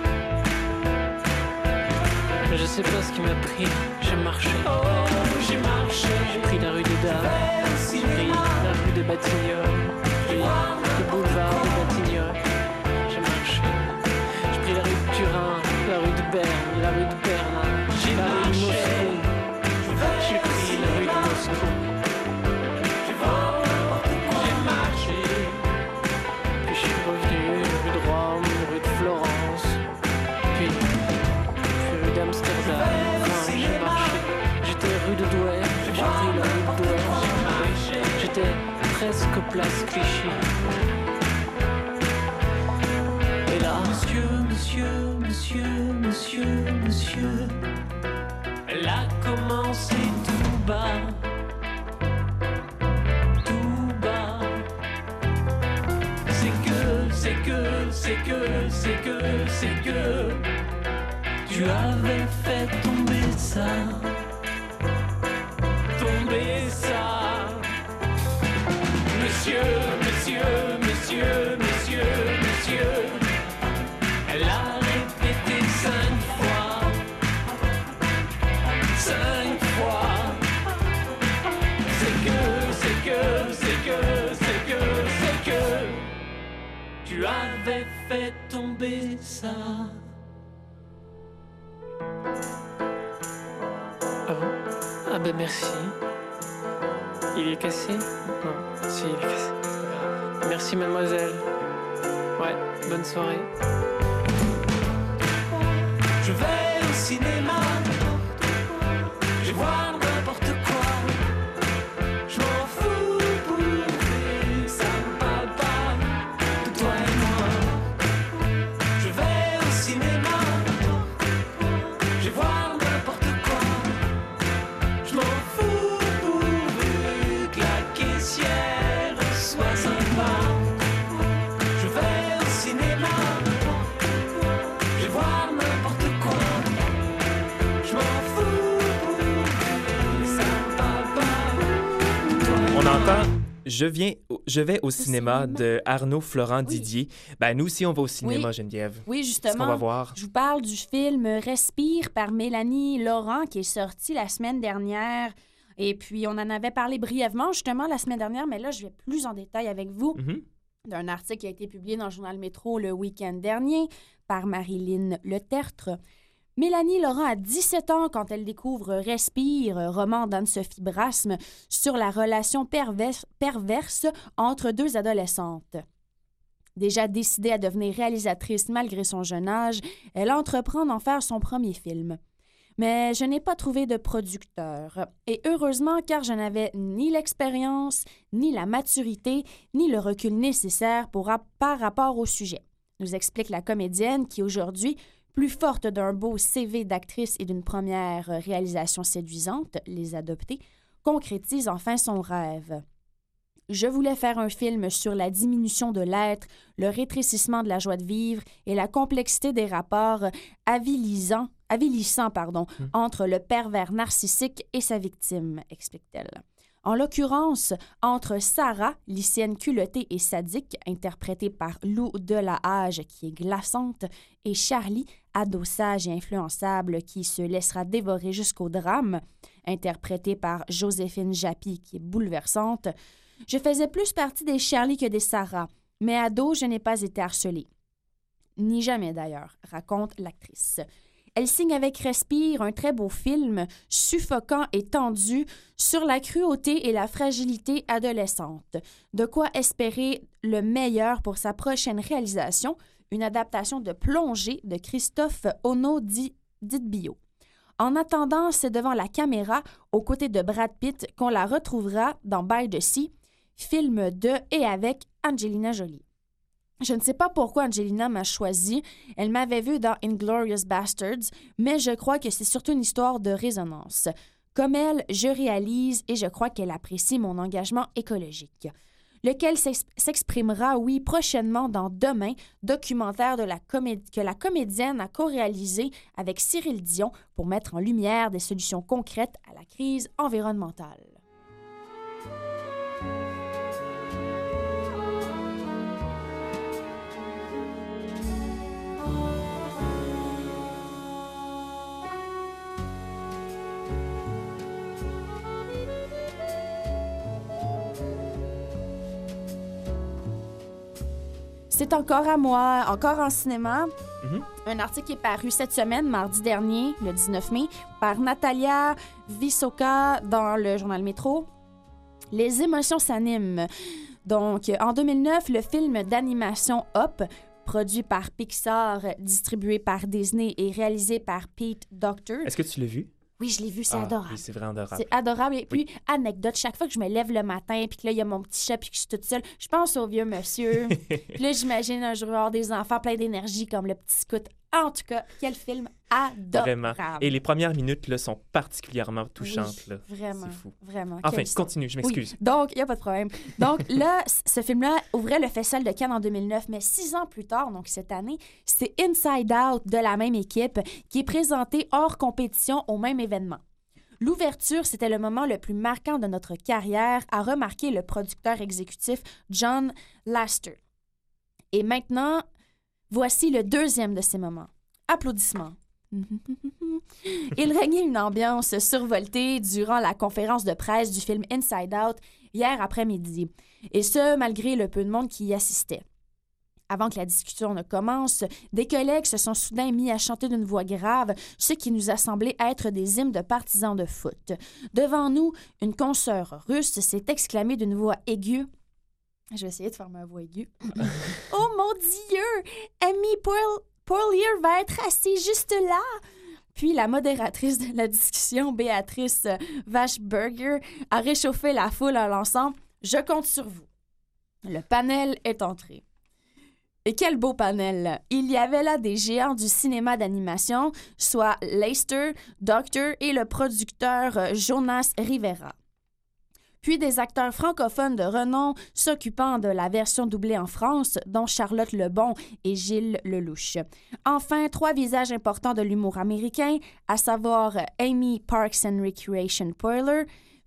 Je sais pas ce qui m'a pris, j'ai marché. Oh, j'ai marché. J'ai pris la rue des Dames, j'ai pris la rue des Batignolles, j'ai pris le boulevard des Batignolles. J'ai marché. J'ai pris la rue de Turin, la rue de Berne, la rue de Berlin, j'ai la rue de Moscou. J'ai pris la rue de Moscou. J'ai marché. Puis je suis revenu rue de Rome, rue de Florence, puis, puis rue d'Amsterdam. Enfin, j'ai marché. J'étais rue de Douai, j'ai pris la rue de Douai. J'étais presque place Clichy. Et là, monsieur, monsieur, monsieur, monsieur, monsieur, elle a commencé tout bas, tout bas. C'est que, c'est que, c'est que, c'est que, c'est que tu avais fait tomber ça, tomber ça. Monsieur, monsieur, monsieur, monsieur, monsieur, elle a répété cinq fois, cinq fois. C'est que, c'est que, c'est que, c'est que, c'est que tu avais fait tomber ça. Ah bon? Ah ben merci. Il est cassé? Non, si, il est cassé. Merci mademoiselle. Ouais, bonne soirée. Je vais au cinéma, je vais voir n'importe quoi. Je m'en fous pourvu, ça me parle pas de toi et moi. Je vais au cinéma, je vais voir n'importe quoi. Je m'en fous pourvu que la caissière soit sympa. Je vais au cinéma, je vais voir n'importe quoi. Je m'en fous pourvu que ça me parle pas de toi et On moi. entend Je viens, je vais au, au cinéma, cinéma de Arnaud Florent oui. Didier. Ben, nous aussi, on va au cinéma, oui. Geneviève. Oui, justement. Qu'est-ce qu'on va voir? Je vous parle du film Respire par Mélanie Laurent qui est sorti la semaine dernière. Et puis, on en avait parlé brièvement, justement, la semaine dernière, mais là, je vais plus en détail avec vous mm-hmm. d'un article qui a été publié dans le journal Métro le week-end dernier par Marilyn Letertre. Mélanie Laurent a dix-sept ans quand elle découvre Respire, roman d'Anne-Sophie Brasme, sur la relation perverse, perverse entre deux adolescentes. Déjà décidée à devenir réalisatrice malgré son jeune âge, elle entreprend d'en faire son premier film. Mais je n'ai pas trouvé de producteur. Et heureusement, car je n'avais ni l'expérience, ni la maturité, ni le recul nécessaire pour, par rapport au sujet, nous explique la comédienne qui, aujourd'hui, plus forte d'un beau C V d'actrice et d'une première réalisation séduisante, Les Adoptés, concrétise enfin son rêve. Je voulais faire un film sur la diminution de l'être, le rétrécissement de la joie de vivre et la complexité des rapports avilissants, avilissants pardon, mmh. entre le pervers narcissique et sa victime, explique-t-elle. En l'occurrence, entre Sarah, lycéenne culottée et sadique, interprétée par Lou Delahage, qui est glaçante, et Charlie, ado sage et influençable, qui se laissera dévorer jusqu'au drame, interprétée par Joséphine Japy, qui est bouleversante. Je faisais plus partie des Charlie que des Sarah, mais ado, je n'ai pas été harcelée. Ni jamais d'ailleurs, raconte l'actrice. Elle signe avec Respire un très beau film, suffocant et tendu, sur la cruauté et la fragilité adolescente. De quoi espérer le meilleur pour sa prochaine réalisation, une adaptation de Plongée de Christophe Ono-Ditbio. En attendant, c'est devant la caméra, aux côtés de Brad Pitt, qu'on la retrouvera dans By the Sea, film de et avec Angelina Jolie. Je ne sais pas pourquoi Angelina m'a choisi. Elle m'avait vue dans Inglourious Basterds, mais je crois que c'est surtout une histoire de résonance. Comme elle, je réalise et je crois qu'elle apprécie mon engagement écologique, lequel s'exprimera, oui, prochainement dans Demain, documentaire de la comédie, que la comédienne a co-réalisé avec Cyril Dion pour mettre en lumière des solutions concrètes à la crise environnementale. C'est encore à moi, encore en cinéma. Mm-hmm. Un article qui est paru cette semaine, mardi dernier, le dix-neuf mai, par Natalia Vysoka dans le journal Métro. Les émotions s'animent. Donc, en deux mille neuf, le film d'animation Up, produit par Pixar, distribué par Disney et réalisé par Pete Docter. Est-ce que tu l'as vu? Oui, je l'ai vu, c'est ah, adorable. Oui, c'est vraiment adorable. C'est adorable. Et puis, oui. anecdote, chaque fois que je me lève le matin, puis que là, il y a mon petit chat, puis que je suis toute seule, je pense au vieux monsieur. Puis là, j'imagine un jour avoir des enfants pleins d'énergie comme le petit scout. En tout cas, quel film adorable. Vraiment. Et les premières minutes là, sont particulièrement touchantes. Oui, là. Vraiment. C'est fou. Vraiment. Enfin, continue, je m'excuse. Oui. Donc, il n'y a pas de problème. Donc là, ce film-là ouvrait le Festival de Cannes en deux mille neuf, mais six ans plus tard, donc cette année, c'est Inside Out de la même équipe qui est présenté hors compétition au même événement. L'ouverture, c'était le moment le plus marquant de notre carrière, a remarqué le producteur exécutif John Lasseter. Et maintenant, voici le deuxième de ces moments. Applaudissements. Il régnait une ambiance survoltée durant la conférence de presse du film Inside Out hier après-midi, et ce, malgré le peu de monde qui y assistait. Avant que la discussion ne commence, des collègues se sont soudain mis à chanter d'une voix grave ce qui nous a semblé être des hymnes de partisans de foot. Devant nous, une consoeur russe s'est exclamée d'une voix aiguë. Je vais essayer de faire ma voix aiguë. « Oh mon Dieu! Amy Poehler va être assise juste là! » Puis la modératrice de la discussion, Béatrice Wachsberger, a réchauffé la foule en lançant « Je compte sur vous. » Le panel est entré. Et quel beau panel! Il y avait là des géants du cinéma d'animation, soit Lasseter, Docter et le producteur Jonas Rivera. Puis des acteurs francophones de renom s'occupant de la version doublée en France, dont Charlotte Lebon et Gilles Lelouch. Enfin, trois visages importants de l'humour américain, à savoir Amy Parks and Recreation Poehler,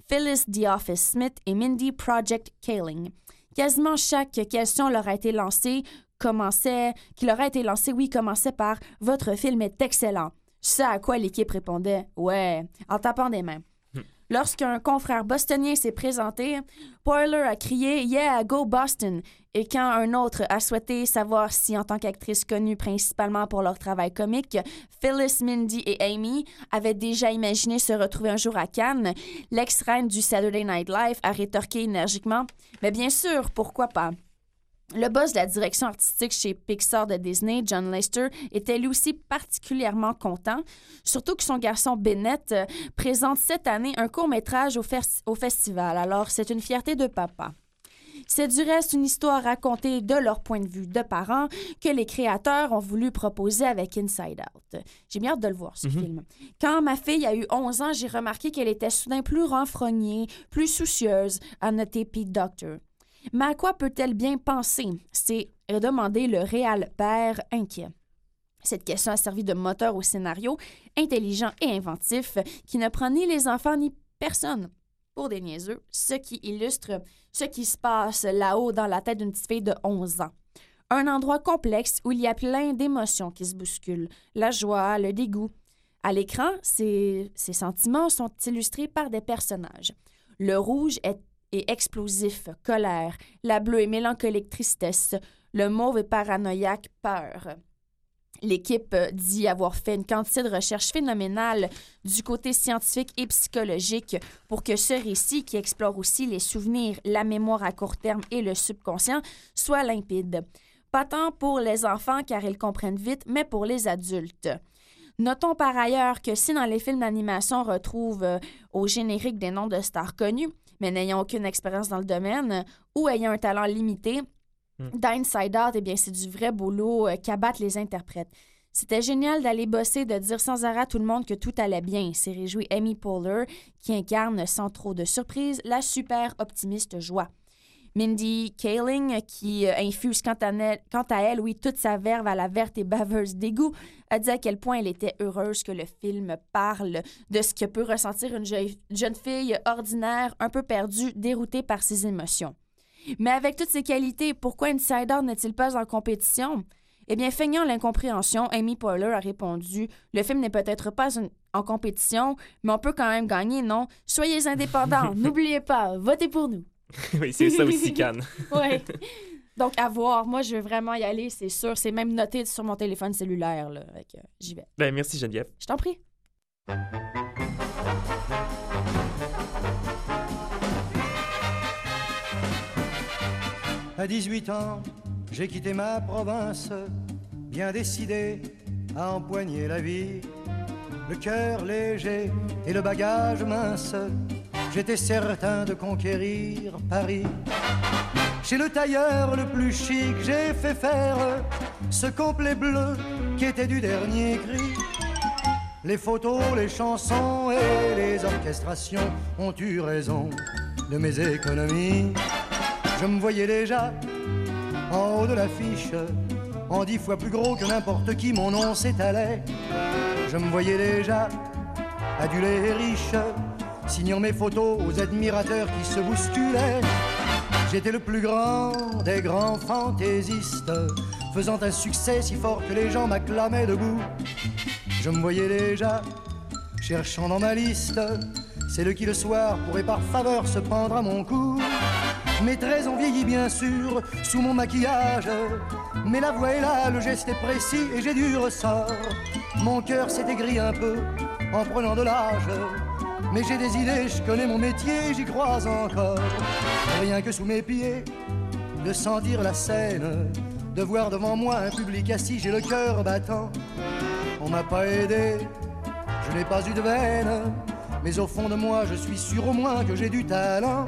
Phyllis The Office Smith et Mindy Project Kaling. Quasiment chaque question leur a été lancée, commençait, qui leur a été lancée, oui, commençait par « Votre film est excellent ». Ce à quoi l'équipe répondait « Ouais », en tapant des mains. Lorsqu'un confrère bostonien s'est présenté, Poehler a crié « Yeah, go Boston !» Et quand un autre a souhaité savoir si, en tant qu'actrice connue principalement pour leur travail comique, Phyllis, Mindy et Amy avaient déjà imaginé se retrouver un jour à Cannes, l'ex-reine du Saturday Night Live a rétorqué énergiquement « Mais bien sûr, pourquoi pas ?» Le boss de la direction artistique chez Pixar de Disney, John Lasseter, était lui aussi particulièrement content, surtout que son garçon Bennett euh, présente cette année un court-métrage au, fer- au festival, alors c'est une fierté de papa. C'est du reste une histoire racontée de leur point de vue de parents que les créateurs ont voulu proposer avec Inside Out. J'ai bien hâte de le voir, ce mm-hmm. film. Quand ma fille a eu onze ans, j'ai remarqué qu'elle était soudain plus renfrognée, plus soucieuse, a noté Pete Docter. Mais à quoi peut-elle bien penser? C'est demander le réel père inquiet. Cette question a servi de moteur au scénario, intelligent et inventif, qui ne prend ni les enfants ni personne pour des niaiseux, ce qui illustre ce qui se passe là-haut dans la tête d'une petite fille de onze ans. Un endroit complexe où il y a plein d'émotions qui se bousculent, la joie, le dégoût. À l'écran, ces, ces sentiments sont illustrés par des personnages. Le rouge est et explosif, colère. La bleue est mélancolique, tristesse. Le mauve est paranoïaque, peur. L'équipe dit avoir fait une quantité de recherches phénoménales du côté scientifique et psychologique pour que ce récit, qui explore aussi les souvenirs, la mémoire à court terme et le subconscient, soit limpide. Pas tant pour les enfants car ils comprennent vite, mais pour les adultes. Notons par ailleurs que si dans les films d'animation on retrouve euh, au générique des noms de stars connues, mais n'ayant aucune expérience dans le domaine ou ayant un talent limité, mm. dans Inside Out, eh bien, c'est du vrai boulot euh, qu'abattent les interprètes. C'était génial d'aller bosser, de dire sans arrêt à tout le monde que tout allait bien, s'est réjouie Amy Poehler, qui incarne sans trop de surprise la super optimiste joie. Mindy Kaling, qui euh, infuse quant à, elle, quant à elle, oui, toute sa verve à la verte et baveuse d'égout, a dit à quel point elle était heureuse que le film parle de ce que peut ressentir une je- jeune fille ordinaire, un peu perdue, déroutée par ses émotions. Mais avec toutes ces qualités, pourquoi Inside Out n'est-il pas en compétition? Eh bien, feignant l'incompréhension, Amy Poehler a répondu « Le film n'est peut-être pas une, en compétition, mais on peut quand même gagner, non? Soyez indépendants, n'oubliez pas, votez pour nous! » Oui, c'est ça aussi, Cannes. Oui. Donc, à voir. Moi, je veux vraiment y aller, c'est sûr. C'est même noté sur mon téléphone cellulaire, là. Fait que, euh, j'y vais. Ben, merci, Geneviève. Je t'en prie. À dix-huit ans, j'ai quitté ma province, bien décidé à empoigner la vie. Le cœur léger et le bagage mince, j'étais certain de conquérir Paris. Chez le tailleur le plus chic, j'ai fait faire ce complet bleu qui était du dernier cri. Les photos, les chansons et les orchestrations ont eu raison de mes économies. Je me voyais déjà en haut de l'affiche, en dix fois plus gros que n'importe qui, mon nom s'étalait. Je me voyais déjà adulé et riche, signant mes photos aux admirateurs qui se bousculaient. J'étais le plus grand des grands fantaisistes, faisant un succès si fort que les gens m'acclamaient debout. Je me voyais déjà cherchant dans ma liste celle qui le soir pourrait par faveur se prendre à mon cou. Mes traits ont vieilli bien sûr sous mon maquillage, mais la voix est là, le geste est précis et j'ai du ressort. Mon cœur s'est aigri un peu en prenant de l'âge, mais j'ai des idées, je connais mon métier, j'y crois encore. Rien que sous mes pieds, de sentir la scène, de voir devant moi un public assis, j'ai le cœur battant. On m'a pas aidé, je n'ai pas eu de veine, mais au fond de moi, je suis sûr au moins que j'ai du talent.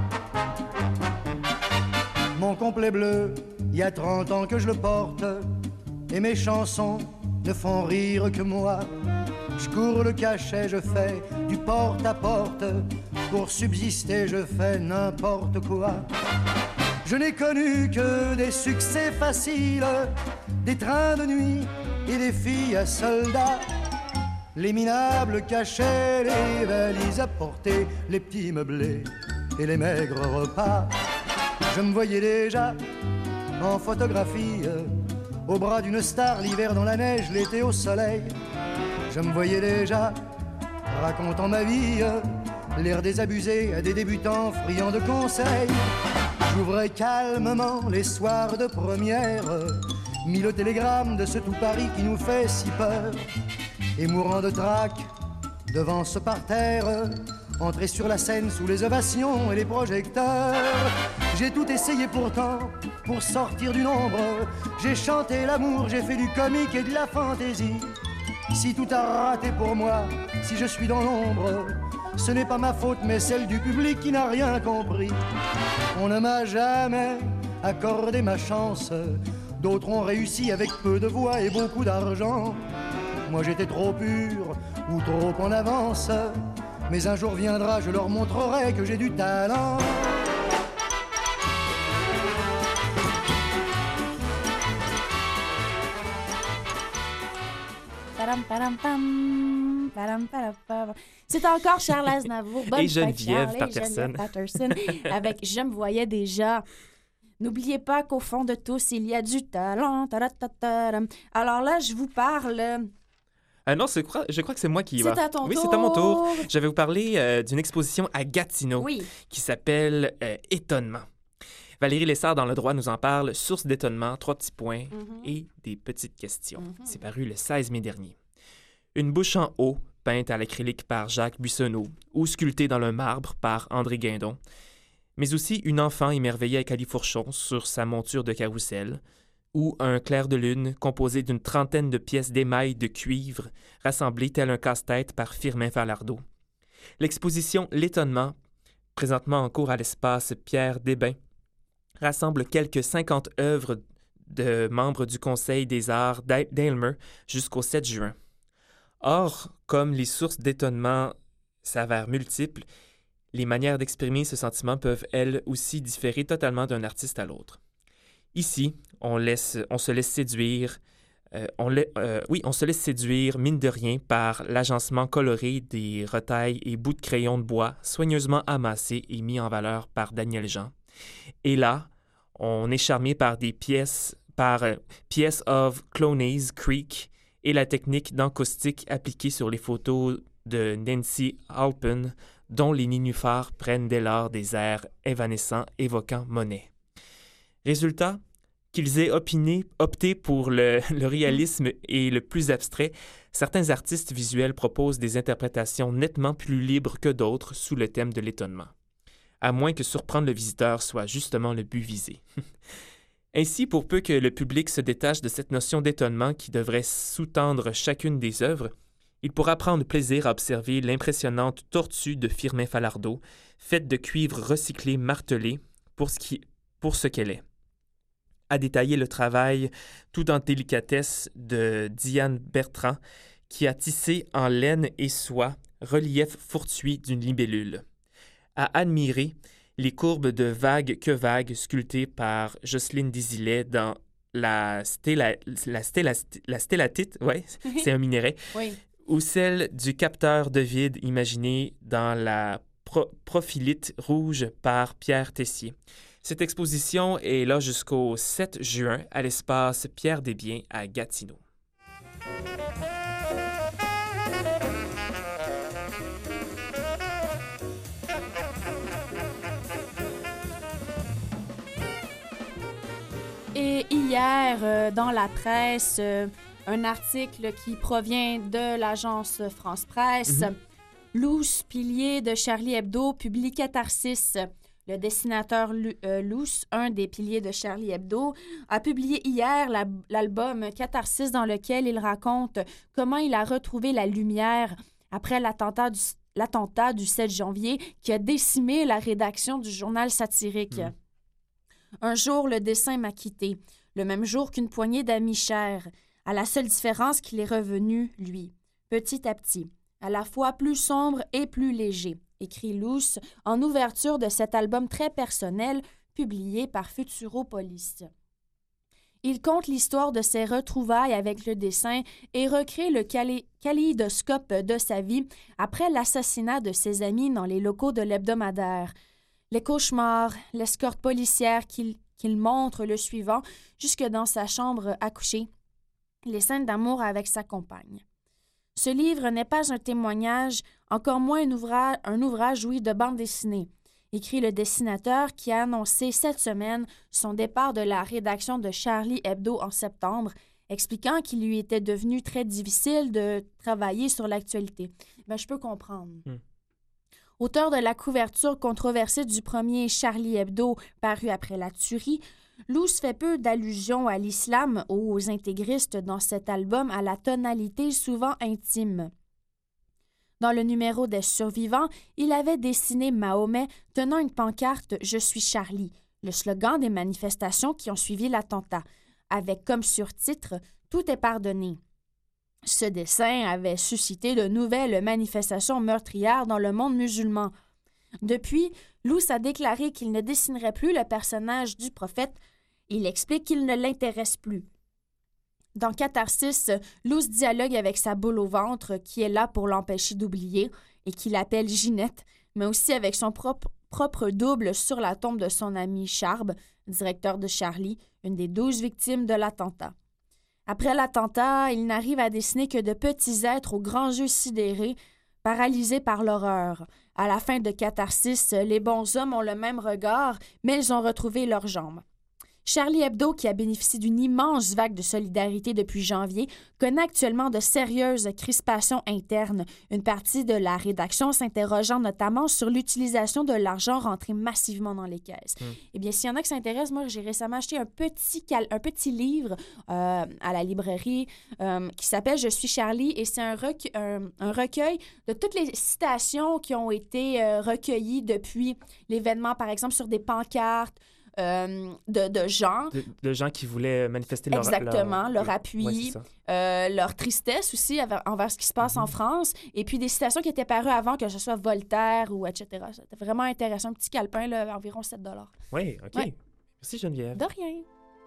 Mon complet bleu, il y a trente ans que je le porte, et mes chansons ne font rire que moi. Je cours le cachet, je fais du porte-à-porte, pour subsister, je fais n'importe quoi. Je n'ai connu que des succès faciles, des trains de nuit et des filles à soldats. Les minables cachaient, les valises à porter, les petits meublés et les maigres repas. Je me voyais déjà en photographie, au bras d'une star, l'hiver dans la neige, l'été au soleil. Je me voyais déjà racontant ma vie, l'air désabusé à des débutants friands de conseils. J'ouvrais calmement les soirs de première, mis le télégramme de ce tout Paris qui nous fait si peur. Et mourant de trac devant ce parterre, entrer sur la scène sous les ovations et les projecteurs. J'ai tout essayé pourtant pour sortir du nombre. J'ai chanté l'amour, j'ai fait du comique et de la fantaisie. Si tout a raté pour moi, si je suis dans l'ombre, ce n'est pas ma faute mais celle du public qui n'a rien compris. On ne m'a jamais accordé ma chance. D'autres ont réussi avec peu de voix et beaucoup d'argent. Moi j'étais trop pur ou trop en avance. Mais un jour viendra, je leur montrerai que j'ai du talent. C'est encore Charles Aznavour. Bonne et fête, Geneviève Charles, Patterson. et Geneviève Patterson avec Je me voyais déjà. N'oubliez pas qu'au fond de tous, il y a du talent. Alors là, je vous parle... Ah non, je crois, je crois que c'est moi qui y C'est va. à ton oui, tour. c'est à mon tour. Je vais vous parler euh, d'une exposition à Gatineau Oui. qui s'appelle euh, Étonnement. Valérie Lessard, dans Le Droit, nous en parle. Source d'étonnement, trois petits points Mm-hmm. et des petites questions. Mm-hmm. C'est paru le seize mai dernier. Une bouche en haut, peinte à l'acrylique par Jacques Buissonneau ou sculptée dans le marbre par André Guindon. Mais aussi une enfant émerveillée à califourchon sur sa monture de carrousel, ou un clair de lune composé d'une trentaine de pièces d'émail de cuivre rassemblées tel un casse-tête par Firmin Falardeau. L'exposition L'étonnement, présentement en cours à l'espace Pierre Desbains, rassemble quelques cinquante œuvres de membres du Conseil des arts d'Aylmer jusqu'au sept juin. Or, comme les sources d'étonnement s'avèrent multiples, les manières d'exprimer ce sentiment peuvent, elles aussi, différer totalement d'un artiste à l'autre. Ici, on, laisse, on se laisse séduire, euh, on, la, euh, oui, on se laisse séduire, mine de rien, par l'agencement coloré des retailles et bouts de crayon de bois soigneusement amassés et mis en valeur par Daniel Jean. Et là, on est charmé par des pièces, par euh, Pièces of Clonays Creek et la technique d'encaustique appliquée sur les photos de Nancy Halpin, dont les nénuphars prennent dès lors des airs évanescents évoquant Monet. Résultat, qu'ils aient opiné, opté pour le, le réalisme et le plus abstrait, certains artistes visuels proposent des interprétations nettement plus libres que d'autres sous le thème de l'étonnement, à moins que surprendre le visiteur soit justement le but visé. Ainsi, pour peu que le public se détache de cette notion d'étonnement qui devrait sous-tendre chacune des œuvres, il pourra prendre plaisir à observer l'impressionnante tortue de Firmin Falardeau, faite de cuivre recyclé martelé pour ce, qui, pour ce qu'elle est. À détailler le travail tout en délicatesse de Diane Bertrand, qui a tissé en laine et soie relief fortuit d'une libellule. À admirer les courbes de vagues que vagues sculptées par Jocelyne Désilet dans la, stéla, la, stéla, la stélatite, ouais, c'est un minerai, Oui. ou celle du capteur de vide imaginé dans la pro- profilite rouge par Pierre Tessier. Cette exposition est là jusqu'au sept juin à l'espace Pierre Desbiens à Gatineau. Et hier, euh, dans la presse, euh, un article qui provient de l'agence France Presse, Mm-hmm. Luce Pilier de Charlie Hebdo publie Catharsis. Le dessinateur Lu- euh, Luce, un des piliers de Charlie Hebdo, a publié hier la- l'album Catharsis dans lequel il raconte comment il a retrouvé la lumière après l'attentat du, l'attentat du sept janvier qui a décimé la rédaction du journal satirique. Mm. Un jour, le dessin m'a quitté, le même jour qu'une poignée d'amis chers, à la seule différence qu'il est revenu, lui, petit à petit, à la fois plus sombre et plus léger, écrit Luce en ouverture de cet album très personnel publié par Futuropolis. Il conte l'histoire de ses retrouvailles avec le dessin et recrée le calé- kaléidoscope de sa vie après l'assassinat de ses amis dans les locaux de l'hebdomadaire. Les cauchemars, l'escorte policière qu'il, qu'il montre le suivant jusque dans sa chambre à coucher, les scènes d'amour avec sa compagne. Ce livre n'est pas un témoignage, encore moins un ouvrage, un ouvrage oui, de bande dessinée, écrit le dessinateur qui a annoncé cette semaine son départ de la rédaction de Charlie Hebdo en septembre, expliquant qu'il lui était devenu très difficile de travailler sur l'actualité. Ben, je peux comprendre. Mm. Auteur de la couverture controversée du premier Charlie Hebdo paru après la tuerie, Loose fait peu d'allusions à l'islam ou aux intégristes dans cet album à la tonalité souvent intime. Dans le numéro des survivants, il avait dessiné Mahomet tenant une pancarte « Je suis Charlie », le slogan des manifestations qui ont suivi l'attentat, avec comme surtitre « Tout est pardonné ». Ce dessin avait suscité de nouvelles manifestations meurtrières dans le monde musulman. Depuis, Loose a déclaré qu'il ne dessinerait plus le personnage du prophète. Il explique qu'il ne l'intéresse plus. Dans Catharsis, Loose dialogue avec sa boule au ventre qui est là pour l'empêcher d'oublier et qu'il appelle Ginette, mais aussi avec son propre, propre double sur la tombe de son ami Charb, directeur de Charlie, une des douze victimes de l'attentat. Après l'attentat, il n'arrive à dessiner que de petits êtres aux grands yeux sidérés, paralysés par l'horreur. À la fin de Catharsis, les bons hommes ont le même regard, mais ils ont retrouvé leurs jambes. Charlie Hebdo, qui a bénéficié d'une immense vague de solidarité depuis janvier, connaît actuellement de sérieuses crispations internes, une partie de la rédaction s'interrogeant notamment sur l'utilisation de l'argent rentré massivement dans les caisses. Mm. Eh bien, s'il y en a qui s'intéressent, moi, j'ai récemment acheté un petit, cal- un petit livre euh, à la librairie euh, qui s'appelle « Je suis Charlie » et c'est un, recu- un, un recueil de toutes les citations qui ont été euh, recueillies depuis l'événement, par exemple, sur des pancartes, Euh, de, de gens. De, de gens qui voulaient manifester leur... Exactement, leur, leur appui, ouais, euh, leur tristesse aussi envers, envers ce qui se passe mm-hmm. en France, et puis des citations qui étaient parues avant, que ce soit Voltaire ou et cetera. C'était vraiment intéressant. Un petit calepin, là, environ sept dollars. Oui, OK. Ouais. Merci Geneviève. De rien.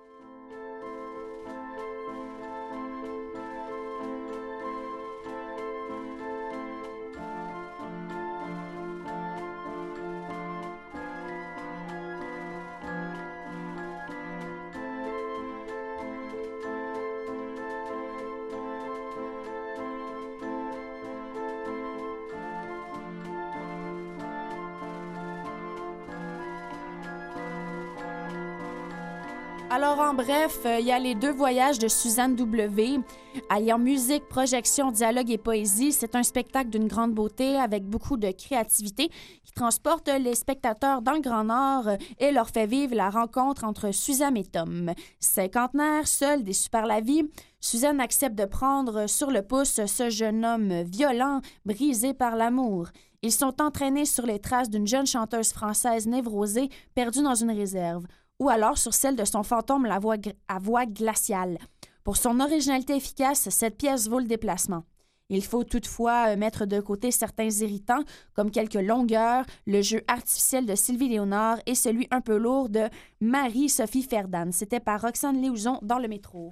Alors, en bref, il euh, y a les deux voyages de Suzanne W. Alliant musique, projection, dialogue et poésie, c'est un spectacle d'une grande beauté avec beaucoup de créativité qui transporte les spectateurs dans le Grand Nord et leur fait vivre la rencontre entre Suzanne et Tom. Cinquantenaire, seul, déçu par la vie, Suzanne accepte de prendre sur le pouce ce jeune homme violent, brisé par l'amour. Ils sont entraînés sur les traces d'une jeune chanteuse française névrosée perdue dans une réserve, ou alors sur celle de son fantôme la voix à voix glaciale. Pour son originalité efficace, cette pièce vaut le déplacement. Il faut toutefois mettre de côté certains irritants, comme quelques longueurs, le jeu artificiel de Sylvie Léonard et celui un peu lourd de Marie-Sophie Ferdan. C'était par Roxane Léouzon dans le métro.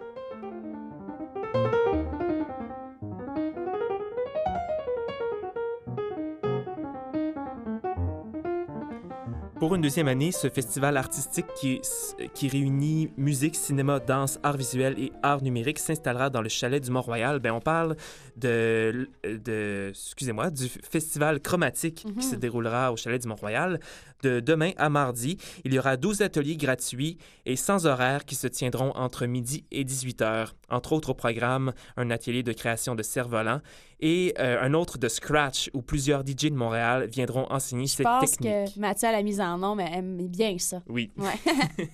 Pour une deuxième année, ce festival artistique qui, qui réunit musique, cinéma, danse, art visuel et art numérique s'installera dans le chalet du Mont-Royal. Ben, on parle de, de, excusez-moi, du festival chromatique mm-hmm. qui se déroulera au chalet du Mont-Royal. De demain à mardi, il y aura douze ateliers gratuits et sans horaire qui se tiendront entre midi et dix-huit heures. Entre autres au programme, un atelier de création de cerfs-volants et euh, un autre de Scratch où plusieurs D J de Montréal viendront enseigner cette technique. Je pense que Mathieu, à la mise en nom, aime bien ça. Oui. Ouais.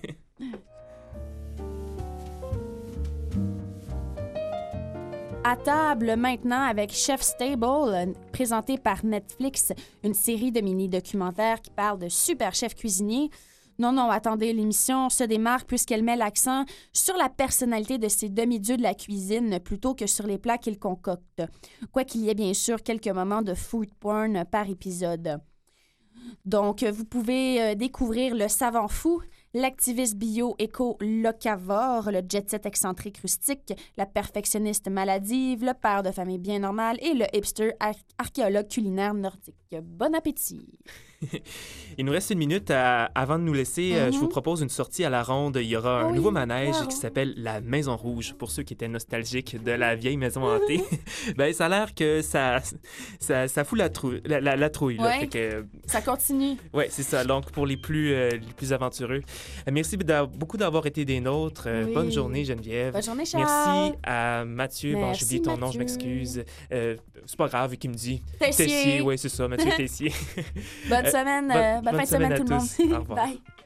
À table maintenant avec Chef Stable, présenté par Netflix, une série de mini-documentaires qui parle de super chefs cuisiniers. Non, non, attendez, l'émission se démarque puisqu'elle met l'accent sur la personnalité de ces demi-dieux de la cuisine plutôt que sur les plats qu'ils concoctent. Quoiqu'il y ait bien sûr quelques moments de food porn par épisode. Donc, vous pouvez euh, découvrir le savant fou, l'activiste bio éco-locavore, le jet-set excentrique rustique, la perfectionniste maladive, le père de famille bien normal et le hipster ar- archéologue culinaire nordique. Bon appétit! Il nous reste une minute à- avant de nous laisser. euh, Mhm. je vous propose une sortie à la ronde. Il y aura un Oui, nouveau manège la qui s'appelle la Maison Rouge. Pour ceux qui étaient nostalgiques de la vieille maison hantée, ben, ça a l'air que ça, ça, ça fout la, trou- la, la, la trouille. Là. Ouais. Fait que, Ça continue. ouais, c'est ça. Donc, pour les plus, euh, les plus aventureux, euh, merci d'a- beaucoup d'avoir été des nôtres. Euh, Oui. Bonne journée, Geneviève. Bonne journée, Charles. Merci à Mathieu. Bon, Merci, j'ai oublié ton nom, je Mathieu. m'excuse. Euh, c'est pas grave, qui me dit. Tessier. oui, c'est ça, Mathieu Tessier. Bonne Euh, semaine, bonne- euh, bonne bonne fin de semaine, semaine tout à le tous. monde. Au revoir. Bye.